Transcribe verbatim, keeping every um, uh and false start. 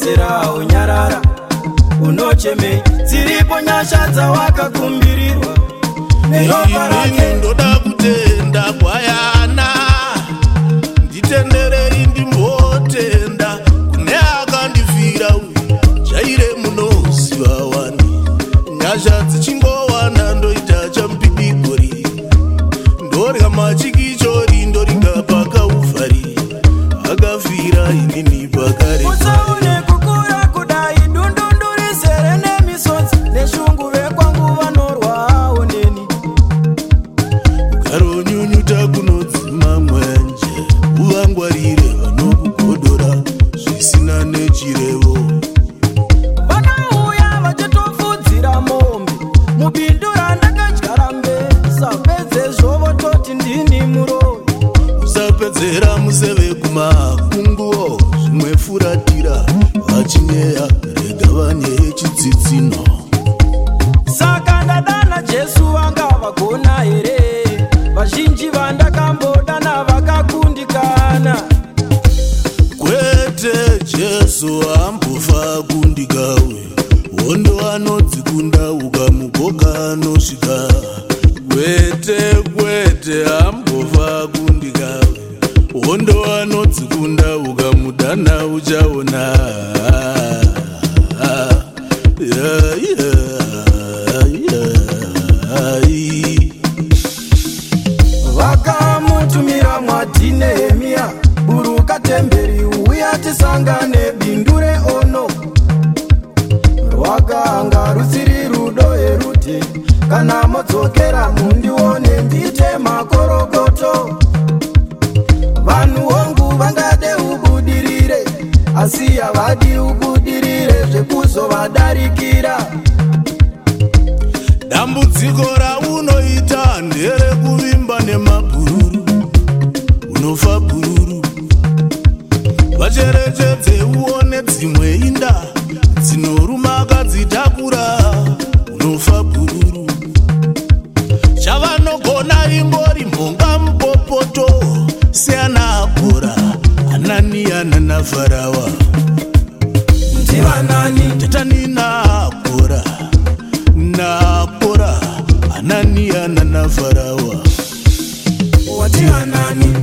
zera unyarara unocheme dziripo nyasha dzawakakumbirirwa neropa rake. Ndoda kutenda kwayana nditenderei ndimbotenda kune akandifira uyu chaire munoziva wani nyasha dzichingowana ndoita champidikori ndorya machikichori ndorika pakaufari akafira inini pakare. Musaune kukura kudai dundundu rizere nemisodzi neshungu vekwangu vanorwa oneni karonyunyuta kunodzima mwenje uvangwarire vanokugodora zvisina nechirevo. vanauya vachitopfudzira mombe mubindu randakadyara mbesa pedze zvovototi ndini muroi. Usapedzera museve kumakunguo zvimwe furatira vachinyeya rega vanye chitsitsino. Saka ndadana Jesu vanga vagona here vazhinji vandakambodana vakakundikana. Kwete Jesu ambofa kundikawe hondo anodzikunda ukamugoka anosvika. Kwete kwete ambofa kundikawe hondo anodzikunda ukamudhana uchaona. Yeah, yeah, yeah. Vakamutumira mwati Nehemia buruka temberi uya tisangane bindu reono rwakanga rusiri rudo erute kana modzokera mundione ndite makorokoto. Vanhu wangu vangade ubudirire asi havadi ubudirire zvekuzovadarikira. Dambudziko raunoita ndere kuvimba nemabhururu unofa bhururu. Vacherechedze uone dzimwe inda dzinoruma kadzitakura unofa bhururu. Chavanogona ingori mhonga mupopoto seana Akora Anania naFarawa. Ndivanani Tetani na Akora na Akora Anania naFarawa. wati anani